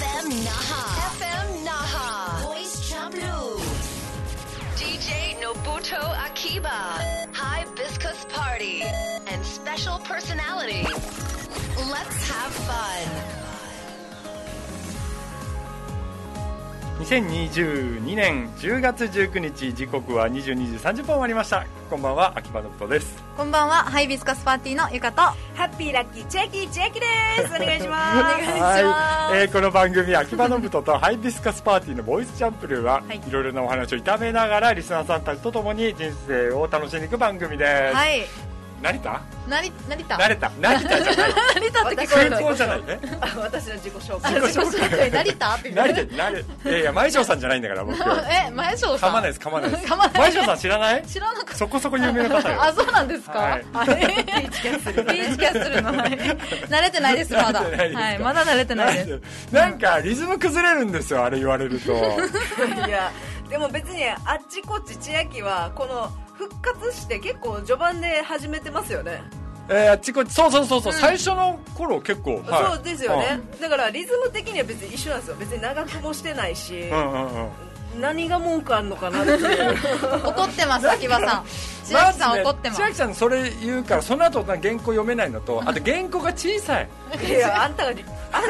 FM Naha Voice Champloo DJ Nobuto Akiba Hibiscus Party and special personality. Let's have fun. 2022年10月19日時刻は22時30分終わりました。こんばんは、秋葉のぶとです。 こんばんは、ハイビスカスパーティーのゆかとハッピーラッキーチェキです。お願いしますお願いします。この番組秋葉のぶととハイビスカスパーティーのボイスチャンプルーは、いろいろなお話を炒めながらリスナーさんたちとともに人生を楽しんでいく番組です。はい。成田じゃない成田って聞こえる空港じゃないね。 私の自己紹介成田っていや前翔さんじゃないんだから僕。 前翔さん噛まないです前翔さん知らない？ 知らなかった。 そこそこ有名な方よ。 あ、そうなんですか。はい、 ピーチキャッスルの慣れてないですまだ。はい、まだ慣れてないです。 なんかリズム崩れるんですよ、あれ言われると。 いやでも別にあっちこっち千秋はこの復活して結構序盤で始めてますよね。 あっちこっちそう、最初の頃結構、 そうですよね、だからリズム的には別に一緒なんですよ。別に長くもしてないし、何が文句あんのかなっていう怒ってます秋葉さん。千秋さん怒ってます。 千秋さんそれ言うからその後原稿読めないのと、あと原稿が小さい。 いやあんたが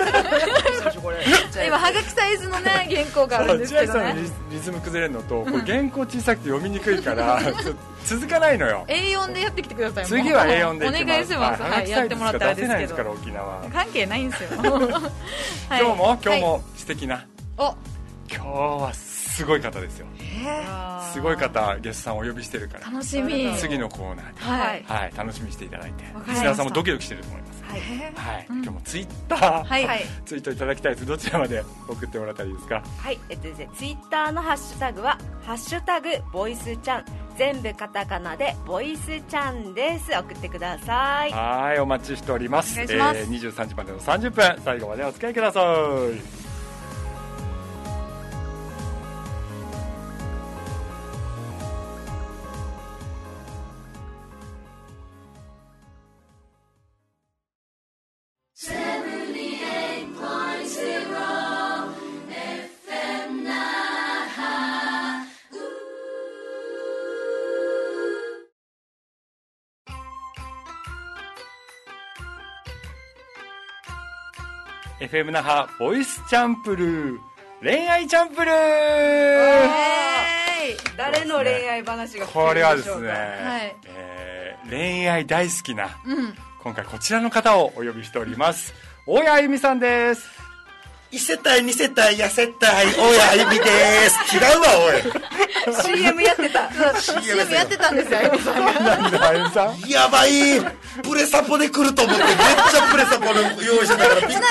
今はがきサイズのね原稿があるんですけどね。 千秋さんのリズム崩れるのと、これ原稿小さくて読みにくいから続かないのよ。 A4 でやってきてください。 次は A4 でいきます。 お願いします。はい、やってもらったらですけど。出せないですから沖縄関係ないんですよ今日も素敵な、今日はすごい方ですよ。すごい方ゲストさんお呼びしてるから楽しみ。 次のコーナーで、楽しみにしていただいて、リスナーさんもドキドキしてると思います。今日もツイッター、ツイートいただきたいです。どちらまで送ってもらったらいいですか？ はい、ツイッターのハッシュタグはハッシュタグボイスちゃん、全部カタカナでボイスちゃんです。送ってください。 はい、お待ちしております。23時までの30分、最後までお付き合いください。FM 那覇ボイスチャンプルー、恋愛チャンプルー。 誰の恋愛話が聞けるでしょうか？ これはですね、恋愛大好きな、今回こちらの方をお呼びしております。大谷あゆみさんです。 1世帯2世帯や世帯大谷あゆみです。違うわおい。 CM やってた。 CM やってたんですよ、あゆみさんが。 なんであゆみさん？ やばい。プレサポで来ると思ってめっちゃプレサポの用意してたからびっくりした。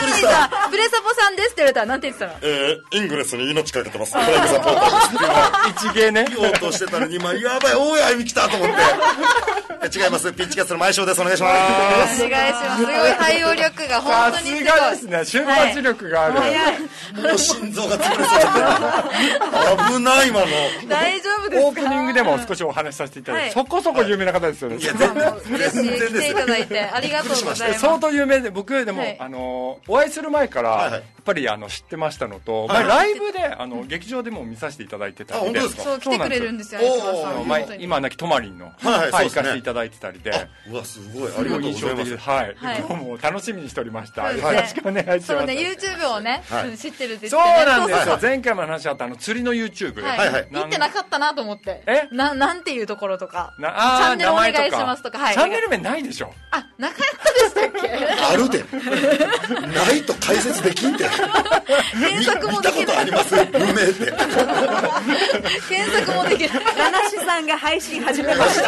プレサポさんですって言われたらなんて言ってたの？イングレスに命かけてます。プライムサポーターです。 一芸ね。 言おうとしてたのに今やばい大谷あゆみ来たと思って。違います。ピッチキャストの前翔です。お願いします。 お願いします。すごい対応力が本当にすごい。 さすがですね。瞬発力がある。 もう心臓が潰れそうだ。危ない今の。 大丈夫ですか？ オープニングでも少しお話しさせていただいて、そこそこ有名な方ですよね。 いや全然嬉しい。来ていただいてありがとうございます。 相当有名で、僕でもお会いする前からやっぱり知ってましたのと、ライブで劇場でも見させていただいてたりで、 そう来てくれるんですよ。 今亡きトマリンの行かせていただいてたりで、 うわすごいありがとうございます。 今日も楽しみにしておりました。よろしくお願いします。 そうね、YouTube をね知ってるって言って。 そうなんですよ。前回も話あった釣りの YouTube。 見てなかったなと思って。なんていうところとか。チャンネルお願いしますとか。 チャンネル名ないでしょ。 あ、なかったでしたっけ？ あるで。ないと解説できんで。 検索もできる。 見たことあります。無名って。 検索もできる。 七志さんが配信始めました。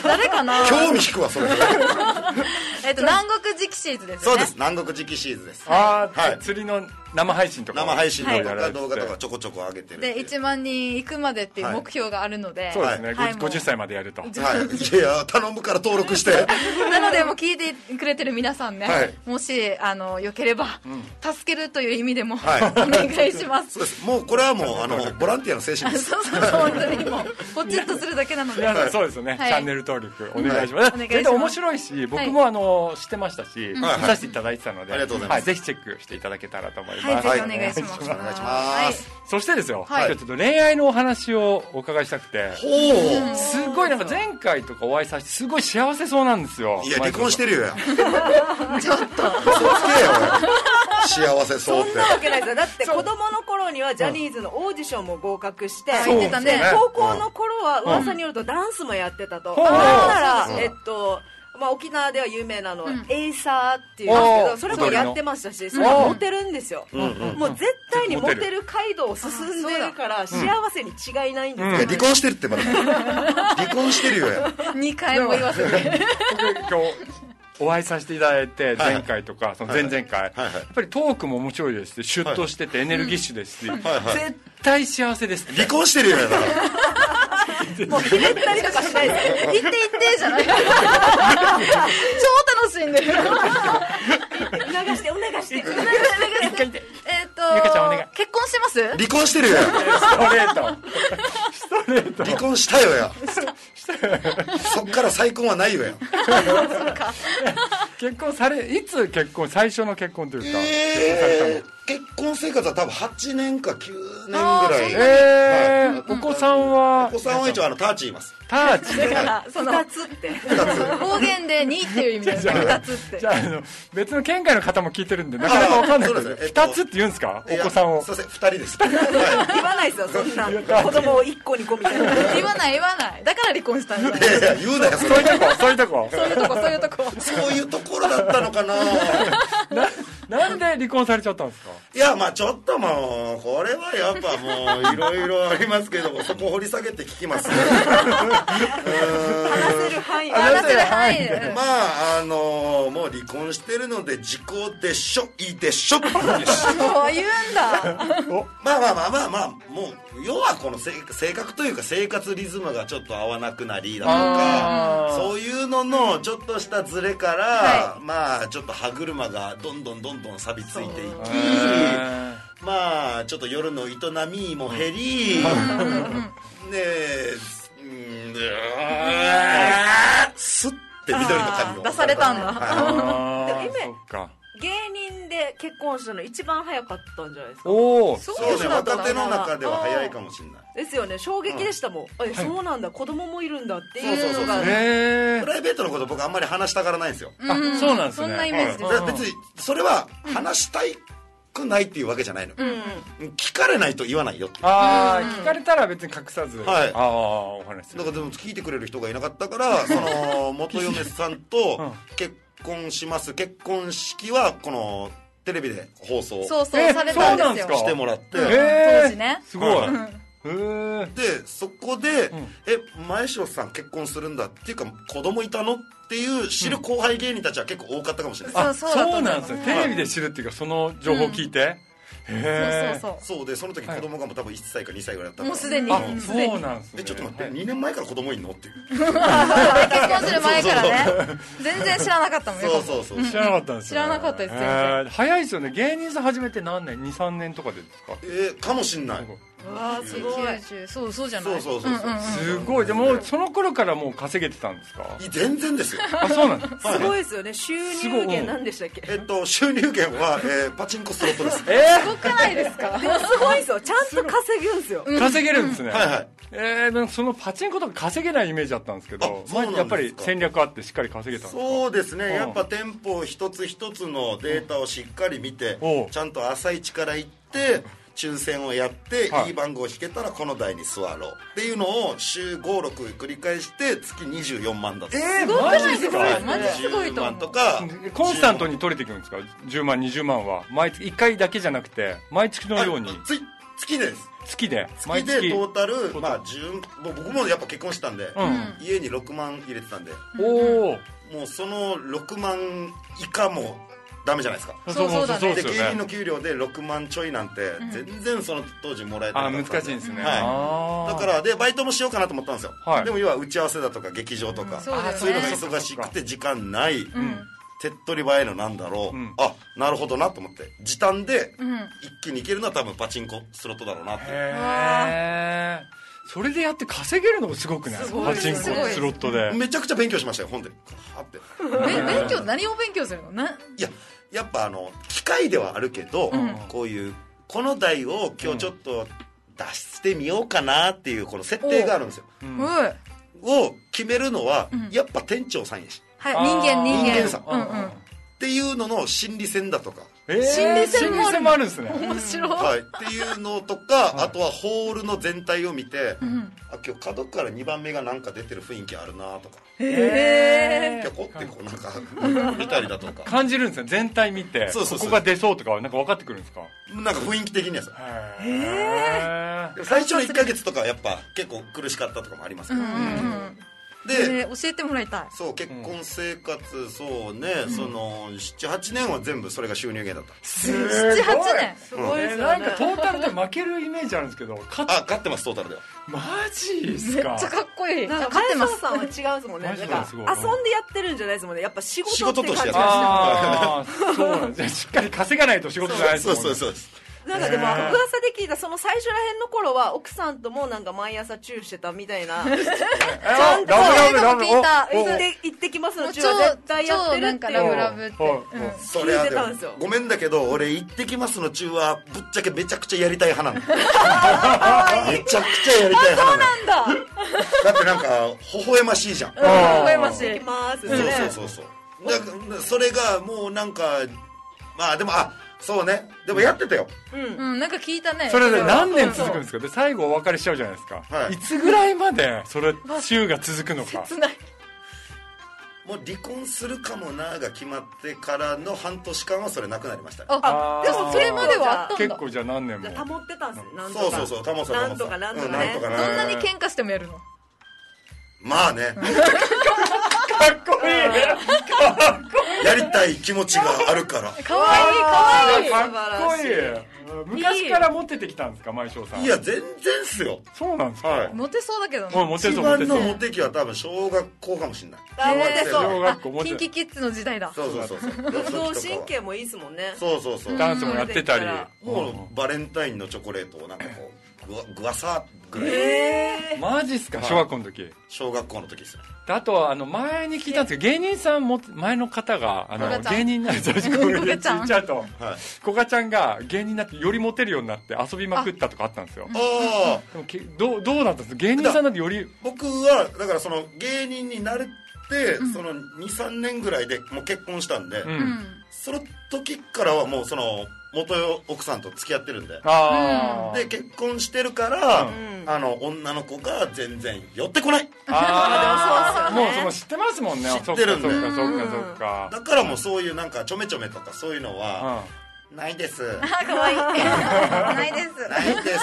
誰かな？ 興味引くわそれ。 南国磁気シーズですね。 そうです。南国磁気シーズです。 釣りの生配信とか生配信とか動画とかちょこちょこ上げてるで1万人行くまでっていう目標があるので、 そうですね、50歳までやると。 いや頼むから登録して。 なのでもう聞いてくれてる皆さんね、もしよければ助けるという意味でもお願いします。 そうです。もうこれはもうボランティアの精神です。 そう本当にもうポチッとするだけなので。 そうですね。チャンネル登録お願いします。絶対面白いし、僕も知ってましたし、 見させていただいてたので、 ありがとうございます。 ぜひチェックしていただけたらと思います。 はい、ぜひお願いします。 お願いします。 そしてですよ、今日ちょっと恋愛のお話をお伺いしたくて、すごいなんか前回とかお会いさせてすごい幸せそうなんですよ。 いや、離婚してるよや。 ちょっと嘘つけよ。幸せそうって。 そんなわけないですよ。だって子供の頃にはジャニーズのオーディションも合格して、高校の頃は噂によるとダンスもやってたと。だから沖縄では有名なのエイサーっていうんですけど、それもやってましたし、それはモテるんですよ。もう絶対にモテる街道を進んでるから幸せに違いないんですよ。 離婚してるってまだ。離婚してるよや。 2回も言わせて。 今日お会いさせていただいて、前回とかその前々回、やっぱりトークも面白いですし、シュッとしててエネルギッシュですし、絶対幸せです。 離婚してるよや。 もうひねったりとかしないですよ。 言ってじゃない。超楽しんでる。 促してお願いして。 ゆかちゃんお願い。 結婚してます？ 離婚してるよや。ストレート。離婚したよや。そっから再婚はないよや。 結婚され、いつ結婚、最初の結婚というか、 結婚生活は多分8年か9年ぐらい。 お子さんは一応ターチいます。 ターチだからその2つって方言で2っていう意味ですね。2つって。 じゃあ別の県外の方も聞いてるんでなかなかわかんないけど、2つって言うんですか、お子さんを。 そうですね、2人です。 言わないですよ、そんな子供を1個2個みたいな。 言わないだから離婚したんじゃない。 いや言うなよ。 そういうとこそういうところだったのかな。 なんで離婚されちゃったんですか。 いや、まあちょっともうこれはやっぱもういろいろありますけども、そこ掘り下げて聞きますね。 話せる範囲で。 まあもう離婚してるので時効でしょ、いいでしょ。そう言うんだ。 まあもう要はこの性格というか生活リズムがちょっと合わなくなりだとか、そういうののちょっとしたズレから、まあちょっと歯車がどんどん錆びついていき、まあちょっと夜の営みも減り、スッて緑の髪を出されたんだ。 芸人で結婚したの一番早かったんじゃないですか。 そうね、若手の中では早いかもしれないですよね。衝撃でしたもん。そうなんだ、子供もいるんだっていうのが。 プライベートのこと僕あんまり話したがらないんですよ。 そうなんですね。 そんなイメージです。 別にそれは話したくないっていうわけじゃないの。聞かれないと言わないよって。 聞かれたら別に隠さず。 お話する。 だからでも聞いてくれる人がいなかったから、その元嫁さんと結婚します。結婚式はこのテレビで放送されたんですよ。 してもらって、 当時ね。 すごい。 でそこで前城さん結婚するんだっていうか子供いたのっていう知る後輩芸人たちは結構多かったかもしれない。 そうなんですよ。テレビで知るっていうかその情報聞いて。 そうでその時子供がもう多分1歳か2歳ぐらいだったから、 もうすでに。 そうなんですね。 ちょっと待って、2年前から子供いんのっていう。 結婚する前からね。全然知らなかったもんね。 そう知らなかったんですよ。 知らなかったです。 早いですよね。芸人さん始めて何年？2、3年とかでですか？ かもしんない。 すごい。 そうじゃない。 そうすごい。でもその頃からもう稼げてたんですか？ 全然ですよ。 そうなんです。 すごいですよね。収入源なんでしたっけ？ 収入源はパチンコスロットです。 すごくないですか？ でもすごいですよ。ちゃんと稼げるんですよ。 稼げるんですね。 はい。 そのパチンコとか稼げないイメージだったんですけど、やっぱり戦略あってしっかり稼げたんですか？ そうですね。やっぱ店舗一つ一つのデータをしっかり見て、ちゃんと朝一から行って抽選をやって、いい番号引けたらこの台に座ろうっていうのを週5、6繰り返して月24万だった。 すごくないですか？マジすごいと思う。 10万とかコンスタントに取れていくんですか？10万20万は毎月1回だけじゃなくて毎月のように。 月です。 月でトータル僕もやっぱ結婚したんで、家に6万入れてたんで、もうその6万以下もダメじゃないですか。 そうだね。 で芸人の給料で6万ちょいなんて全然その当時もらえてなかったんで。 難しいんですね。 だからでバイトもしようかなと思ったんですよ。でも要は打ち合わせだとか劇場とかそういうのが忙しくて時間ない。手っ取り早いのなんだろう、なるほどなと思って時短で一気にいけるのは多分パチンコスロットだろうなって。 それでやって稼げるのもすごくない？パチンコスロットでめちゃくちゃ勉強しましたよ、本で勉強、何を勉強するの？いや、やっぱ機械ではあるけど、こういうこの台を今日ちょっと出してみようかなっていうこの設定があるんですよ、を決めるのはやっぱ店長さんやし、 人間さん、っていうのの心理戦だとか、 心理戦もあるんですね。 面白い、 はい、っていうのとか、あとはホールの全体を見て、あ、今日角から2番目がなんか出てる雰囲気あるなとか、ピョコってこうなんか見たりだとか感じるんですよ、全体見て。ここが出そうとかはなんか分かってくるんですか？ なんか雰囲気的にはさ、最初の1ヶ月とかはやっぱ結構苦しかったとかもありますから、 で教えてもらいたい。 そう結婚生活、そうね、その 7,8 年は全部それが収入源だった。 7,8 年すごいですよね。 なんかトータルで負けるイメージあるんですけど、 勝ってます、トータルでは。 マジですか？ めっちゃかっこいい。 なんか前園さんは違うんですもんね。なんか遊んでやってるんじゃないですもんね。やっぱ仕事って感じがして。 そうなんです。しっかり稼がないと仕事じゃないですもんね。 そうです。 なんかでも噂で聞いたその最初らへんの頃は奥さんともなんか毎朝チューしてたみたいな。ちゃんと聞いた。行ってきますのチューは絶対やってるっていう。 ラブってそれはでもごめんだけど、俺行ってきますのチューはぶっちゃけめちゃくちゃやりたい派なの。めちゃくちゃやりたい派なの。 そうなんだ。 だってなんか微笑ましいじゃん。 微笑ましい。 行きますね。 そうそれがもうなんか、まあでもそうね、でもやってたよ。 なんか聞いたね。 それで何年続くんですか？で最後お別れしちゃうじゃないですか。いつぐらいまでそれ週が続くのか。 切ない。 もう離婚するかもなが決まってからの半年間はそれなくなりましたね。 でもそれまではあったんだ。 結構じゃあ何年も保ってたんですね。 そう保ってた。 なんとかね。どんなに喧嘩してもやるの？ まあね。 かっこいい。 やりたい気持ちがあるから。 かわいい。 かっこいい。昔からモテてきたんですか、前翔さん？ いや全然っすよ。 そうなんですか？ モテそうだけどね。 一番のモテ期は多分小学校かもしれない。 モテそう。キンキキッズの時代だ。 そう運動神経もいいですもんね。 そうダンスもやってたり、 もうバレンタインのチョコレートをなんかこうグワサぐらい。 マジっすか？小学校の時？ 小学校の時ですよ。 あとは前に聞いたんですけど、芸人さんも前の方が芸人になると言っちゃうと、こがちゃんが芸人になってよりモテるようになって遊びまくったとかあったんですよ。でもどうなったんですか？芸人さんなんてより。 僕はだからその芸人になれてその 2,3 年ぐらいでもう結婚したんで、その時からはもうその元奥さんと付き合ってるんで、で結婚してるから、女の子が全然寄ってこない。 もう知ってますもんね。 知ってるんで。 そっか。 だからもうそういうなんかちょめちょめとかそういうのはないです。 かわいい。ないです。 ないです。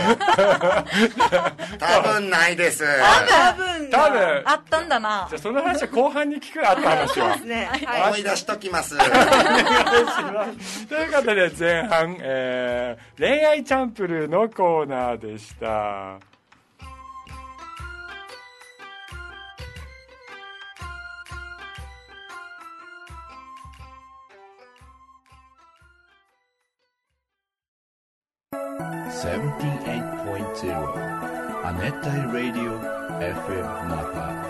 多分ないです。 多分あったんだな。 じゃあその話は後半に聞く。あった話は。 思い出しときます。 ということで前半、恋愛チャンプルーのコーナーでした。 78.0 亜熱帯ラディオ FM 那覇。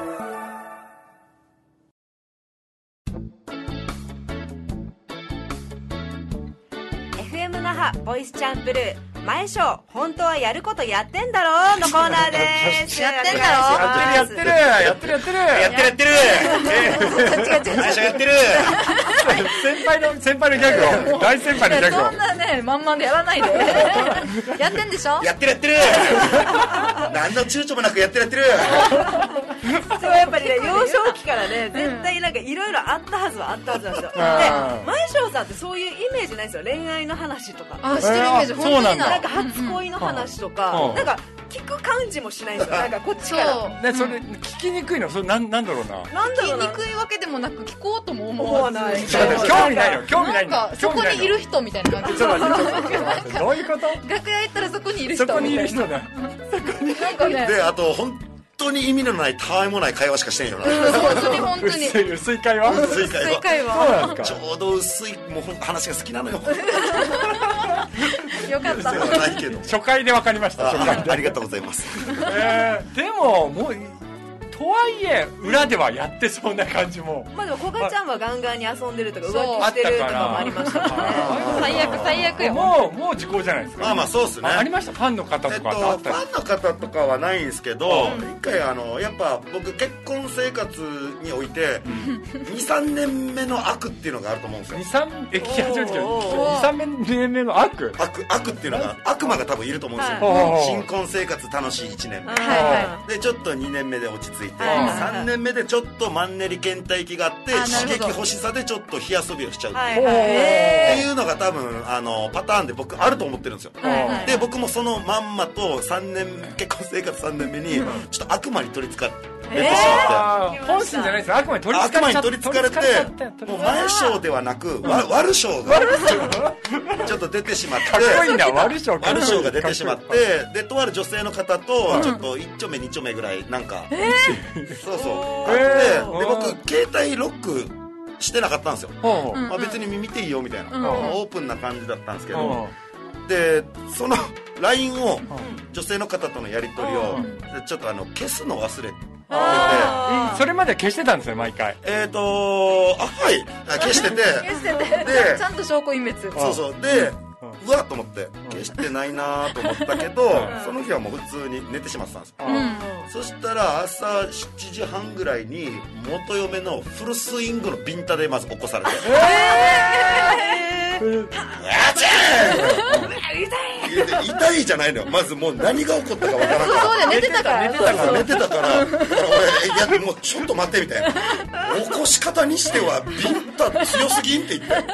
FM 那覇ボイスチャンプルー前翔本当はやることやってんだろのコーナーです。 やってんだろ。 やってる前翔やってる。 先輩のギャグを、大先輩のギャグを。 そんなねまんまでやらないで。やってんでしょ。 やってる何の躊躇もなくやってる。 そうやっぱりね、幼少期からね絶対なんかいろいろあったはずなんですよ。で前翔さんってそういうイメージないですよ、恋愛の話とか。 してるイメージ本当にない。 なんか初恋の話とか、なんか聞く感じもしないんですよ。なんかこっちからそれ聞きにくいの。それなんだろうな。 聞きにくいわけでもなく聞こうとも思わない。 興味ないよ。 なんかそこにいる人みたいな感じ。 どういうこと？ 楽屋行ったらそこにいる人。 そこにいる人だ。 なんかね。 であと本当に意味のないたわいもない会話しかしてんよな。 本当に薄い会話。 ちょうど薄いもう話が好きなのよ。 いよかった。 初回で分かりました。 ありがとうございます。 でももうとはいえ裏ではやってそうな感じも。 まあでもこがちゃんはガンガンに遊んでるとか浮気してるとかもありましたもんね。 最悪よ。 もう時効じゃないですか。 まあそうですね。 ありました。ファンの方とかファンの方とかはないんですけど、一回やっぱ僕結婚生活において 2,3 年目の悪っていうのがあると思うんですよ。 2,3 年目の悪っていうのが悪魔が多分いると思うんですよ。新婚生活楽しい1年目でちょっと2年目で落ち着いて3年目でちょっとマンネリ倦怠期があって刺激欲しさでちょっと火遊びをしちゃうっていうのが多分パターンで僕あると思ってるんですよ。で僕もそのまんまと結婚生活3年目にちょっと悪魔に取りつかれてしまって、 本心じゃないですよ。悪魔に取りつかれてもう前章ではなく悪章がちょっと出てしまって、悪章が出てしまって、でとある女性の方とちょっと1丁目2丁目ぐらいなんかそうで僕携帯ロックしてなかったんですよ。別に見ていいよみたいなオープンな感じだったんですけど、でその LINE を女性の方とのやり取りをちょっと消すの忘れて、 それまで消してたんですよ毎回。 はい消しててでちゃんと証拠隠滅。 そうでうわっと思って消してないなと思ったけどその日はもう普通に寝てしまってたんです。そしたら朝7時半ぐらいに元嫁のフルスイングのビンタでまず起こされて痛いじゃないのよ。まずもう何が起こったかわからない。 そうだ、寝てたから俺もうちょっと待ってみたいな、起こし方にしてはビンタ強すぎんって言って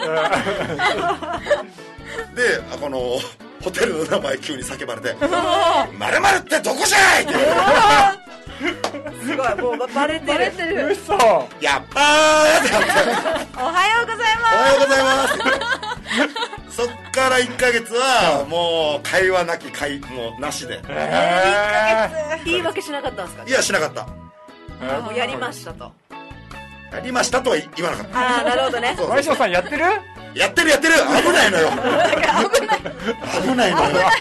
でこのホテルの名前急に叫ばれて「〇〇ってどこじゃい!」ってすごいもうバレてる。 嘘やっばーってなっておはようございます。 おはようございますそっから1ヶ月はもう会話なきもうなしで。 1ヶ月言い訳しなかったんですか？ いやしなかった。 もうやりましたと。 やりましたとは言わなかった。 なるほどね。 前島さんやってる危ないのよ。危ない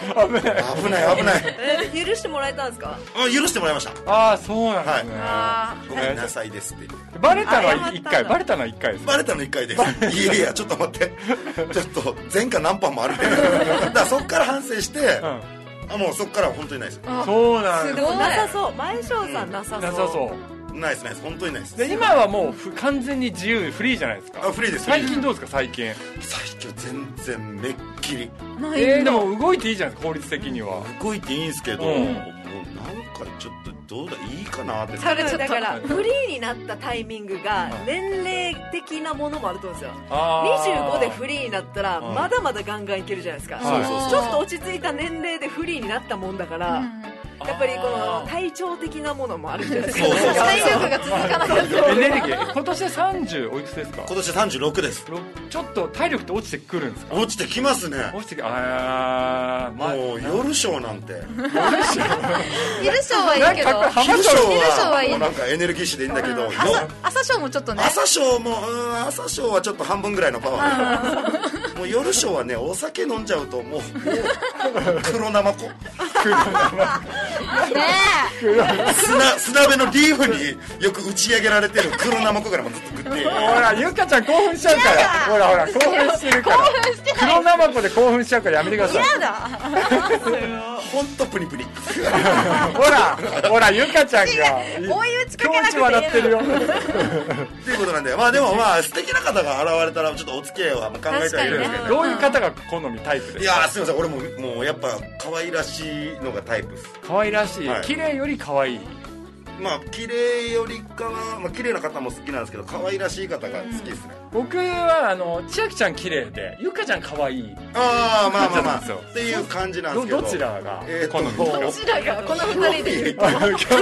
許してもらえたんですか？ 許してもらいました。 ああそうなんですね。 ごめんなさいですってバレたのは1回です。 バレたの1回ですいやちょっと待ってちょっと前科何班もあるだからそっから反省してもうそっからは本当にないです。 そうなんです。 でもなさそう前翔さんなさそうないです本当にないです。 で今はもう完全に自由フリーじゃないですか。 フリーです。 最近どうですか？最近全然めっきりでも動いていいじゃないですか。法律的には動いていいんですけど、もうなんかちょっとどうだいいかなって。 それだからフリーになったタイミングが年齢的なものもあると思うんですよ。25でフリーになったらまだまだガンガンいけるじゃないですか。ちょっと落ち着いた年齢でフリーになったもんだからやっぱりこの体調的なものもあるじゃないですか。 体力が続かなかった。 エネルギー今年で30おいくつですか？ 今年36です。 ちょっと体力って落ちてくるんですか？ 落ちてきますね。 もう夜ショーなんて昼ショーはいいけど昼ショーはもうなんかエネルギッシュでいいんだけど朝ショーもちょっとね。 朝ショーはちょっと半分ぐらいのパワーもう夜ショーはねお酒飲んじゃうともう黒生子砂辺のリーフによく打ち上げられてる黒生子からもずっと食ってほらゆかちゃん興奮しちゃうからほら興奮してるから黒生子で興奮しちゃうからやめてください。 嫌だほんとプニプニほらゆかちゃんが追い打ちかけなくていい笑ってるよっていうことなんででも素敵な方が現れたらちょっとお付き合いは考えてはいるんですけど、 どういう方が好みタイプですか？ いやすいません俺もうやっぱ可愛らしいのがタイプです。 可愛らしい、綺麗より可愛い。 綺麗よりかは綺麗な方も好きなんですけど可愛らしい方が好きですね。 僕は千秋ちゃん綺麗でゆかちゃん可愛い。 まあっていう感じなんですけどどちらが好みですか？ どちらがこの2人でもう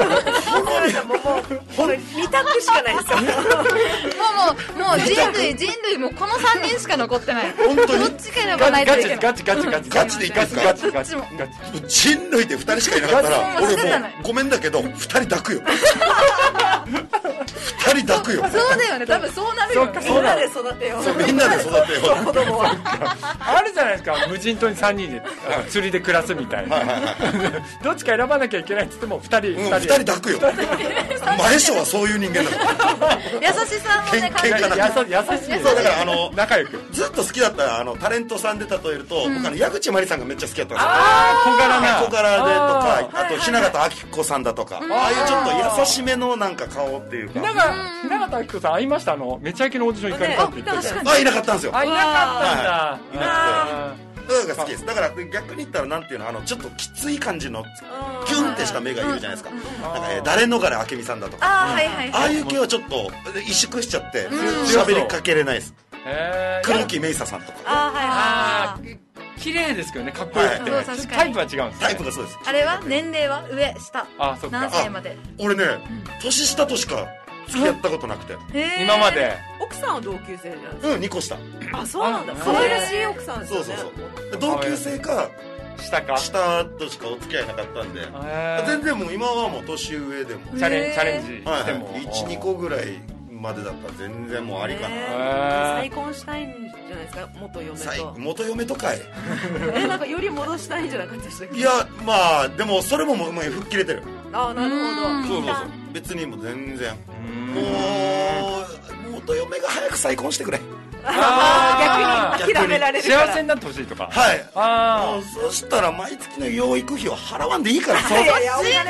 2択しかないですよもう人類もこの3人しか残ってない。 本当にどっちか選ばないといけない。 ガチでいきますか？ ガチ人類で2人しかいなかったら俺もうごめんだけど2人抱くよ2 2人抱くよ。 そうだよね、多分そうなるよね。 みんなで育てよう。 みんなで育てよう。 子供はあるじゃないですか、無人島に3人で釣りで暮らすみたいな。どっちか選ばなきゃいけないっつっても2人抱くよ。前翔はそういう人間だから。 優しさもね、 喧嘩だ。 優しい。 そうだから仲良くずっと好きだったタレントさんで例えると、僕矢口真里さんがめっちゃ好きだったんですよ。小柄でとか、あと雛形あきこさんだとか、ああいうちょっと優しめのなんか顔っていうか。 雛形あきこさん会いました？めちゃイケのオーディション行かれたって言ってた。いなかったんですよ。 いなかったんだ。 いなくて。が好きです。だから逆に言ったらなんていうの、ちょっときつい感じのキュンってした目がいるじゃないですか。なんか誰逃れ明美さんだとか、ああいう系はちょっと萎縮しちゃって喋りかけれないです。黒木メイサさんとか。 綺麗ですけどね、かっこよくて。タイプは違うんです。 タイプがそうです。 あれは年齢は上下何歳まで？ 俺ね、年下としか付き合ったことなくて、 今まで。 奥さんは同級生じゃないですか。 2個下。 あ、そうなんだ。可愛らしい奥さんですよね。 そう同級生か下としかお付き合いなかったんで、全然もう今はもう年上でもチャレンジしても 1,2 個ぐらいまでだったら全然もうありかな。 再婚したいんじゃないですか、元嫁と。 元嫁とかい。 なんかより戻したいんじゃなかったでしたっけ？ いや、まあでもそれももう吹っ切れてる。 ああ、なるほど。 そう別にもう全然もう元嫁が早く再婚してくれ。 逆に諦められるから幸せになってほしいとか。 はい。そしたら毎月の養育費を払わんでいいから。 そっちかい。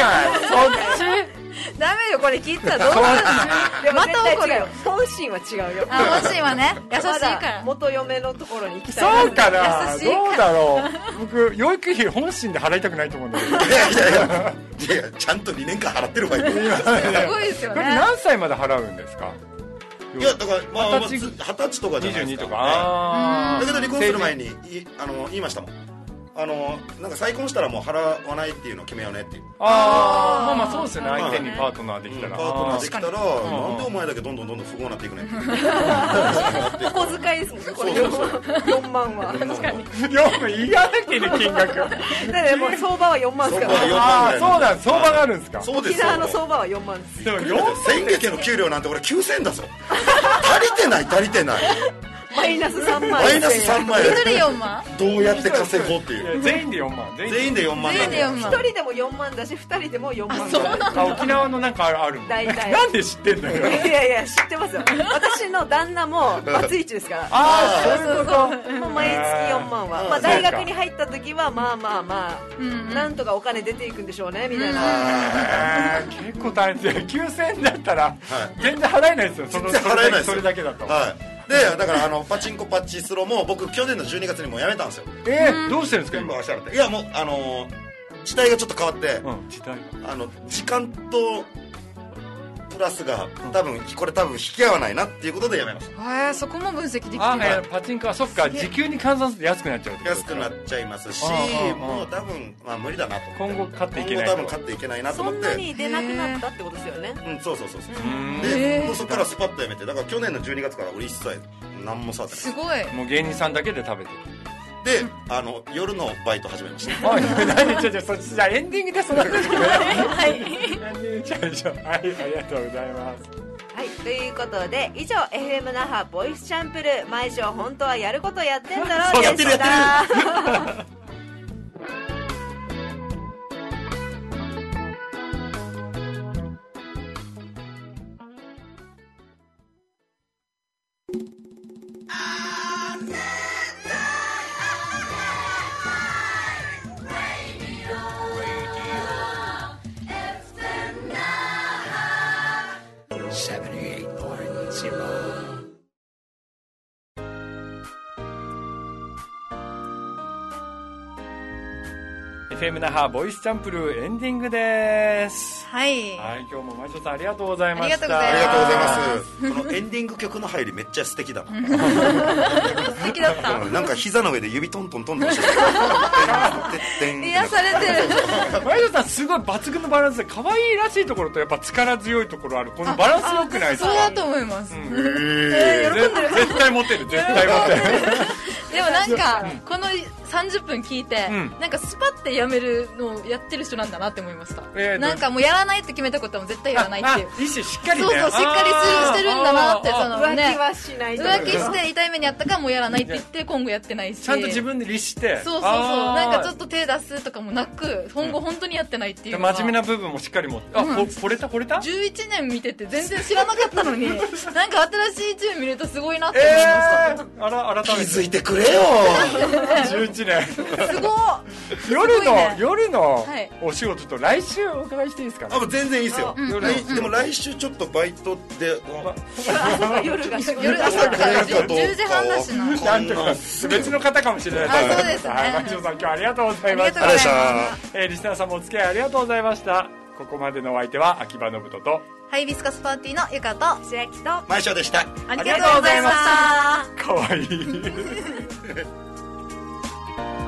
ダメよ、これ聞いたらどうなるの？また怒るよ。 本心は違うよ。 本心はね、優しいから。 元嫁のところに行きたい。 そうかな。どうだろう。僕養育費本心で払いたくないと思うんだけど。いやちゃんと2年間払ってる場合。すごいですよね。 何歳まで払うんですか？ いやだから20歳とかじゃないですか。22とか。だけど離婚する前に言いましたもん。なんか再婚したらもう払わないっていうのを決めようねっていう。 まあそうですよね。相手にパートナーできたら。 パートナーできたらなんでお前だけどんどん不幸になっていくねん。 お小遣いですもんね。これ4万は。確かに。 4万いらなきゃね金額。 だってもう相場は4万ですから。 そうなん、相場があるんですか？ そうです。 沖縄の相場は4万です。 でも先月の給料なんて俺9,000だぞ。足りてない。 マイナス3万。 マイナス3万。 1人4万？ どうやって稼ごうっていう。 全員で4万。 全員で4万。 1人でも4万だし、2人でも4万。 そうなんだ。 沖縄のなんかある。 大体。 なんで知ってんだよ。 いや知ってますよ。私の旦那もバツイチですから。 そういうこと。 もう毎月4万は。まあ大学に入った時はまあなんとかお金出ていくんでしょうねみたいな。 結構大変ですよ。9,000だったら全然払えないですよ。それだけだと。 でだからパチンコパチスロも僕去年の12月にもうやめたんですよ。 どうしてるんですか今？ いやもう時代がちょっと変わって、時間とプラスが多分引き合わないなっていうことでやめました。 そこも分析できてる。 パチンコはそっか、時給に換算すると安くなっちゃう。 安くなっちゃいますし、もう多分無理だなと。 今後勝っていけない。 今後多分勝っていけないなと思って。 そんなに出なくなったってことですよね。 そう。でもうそこからスパッとやめて、だから去年の12月から俺一切何も触ってない。 すごい。 もう芸人さんだけで食べてる。 で夜のバイト始めました。 じゃあエンディングでその話を。はい。ありがとうございます。 はい、ということで以上 FM 那覇ボイスチャンプルー毎週本当はやることやってんだろうでした。 FM 那覇ボイスチャンプルーエンディングです。 はい、 今日も前翔さんありがとうございました。 ありがとうございます。 このエンディング曲の入りめっちゃ素敵だな。 素敵だった。 なんか膝の上で指トントントントンして癒されてる。 前翔さんすごい抜群のバランスで可愛いらしいところとやっぱ力強いところある。このバランス良くないですか？ そうだと思います。喜んでる。 絶対モテる。でもなんかこの 30分聞いて、なんかスパッてやめるのをやってる人なんだなって思いました。なんかもうやらないって決めたことはもう絶対やらないっていう。 意思しっかりね。 そうそう、しっかりしてるんだなって。 浮気はしない。 浮気して痛い目にあったかもうやらないって言って今後やってないし。 ちゃんと自分で律して。 そうそうそう。なんかちょっと手出すとかもなく、今後本当にやってないっていう。 真面目な部分もしっかり持って。惚れた 11年見てて全然知らなかったのに、なんか新しい一面見るとすごいなって思いました。 改めて気づいてくれよ。 11年。 すごい。 夜のお仕事と来週お伺いしていいですか？ 全然いいですよ。でも来週ちょっとバイトで夜が10時半だしな。 なんとか別の方かもしれない。 そうですね。 町尾さん今日ありがとうございました。リスナーさんもお付き合いありがとうございました。ここまでのお相手は秋葉信人とハイビスカスパーティーのゆかと千秋と前翔でした。 ありがとうございました。 かわいい。